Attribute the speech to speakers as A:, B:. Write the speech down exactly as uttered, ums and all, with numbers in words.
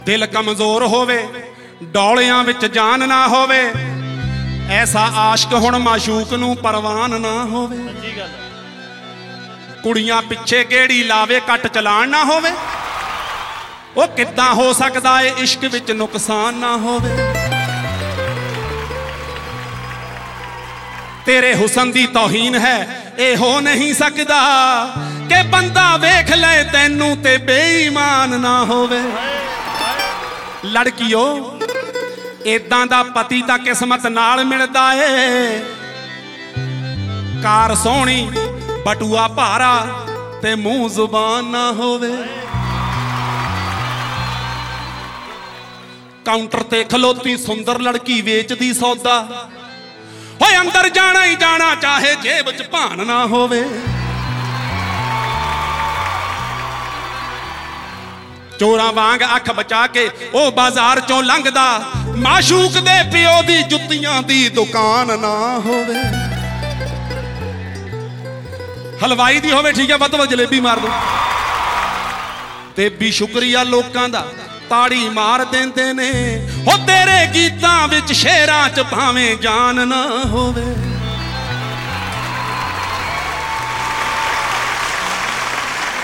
A: दिल कमजोर होवे डौलियां विच जान ना होवे, ऐसा आशिक हुण माशूक नूं परवान ना होवे। कुड़ियां पिछे गेड़ी लावे कट चलान ना होवे, ओ किद्दां हो सकदा है इश्क विच नुकसान ना होवे। तेरे हुसन दी तौहीन है ए हो नहीं सकदा कि बंदा वेख ले तैनू ते बेईमान ना होवे। लड़कियो इदां दा पति तां किस्मत नाल मिलदा ए, कार सोहणी बटुआ भारा ते मुंह जुबान ना होवे। काउंटर ते खलोती सुंदर लड़की वेचदी सौदा, होए अंदर जाना ही जाना चाहे जेब च भान ना होवे। चोरां वांग अख बचा के ओ बाजार चों लंघदा, माशूक दे पिओ दी जुत्तियां दी दुकान ना होवे। हलवाई दी होवे ठीक है, वध वध जलेबी मार दो। ते भी शुक्रिया लोकां दा ताड़ी मार देंदे ने, हो तेरे गीतां विच शेरां च भावें जान ना होवे।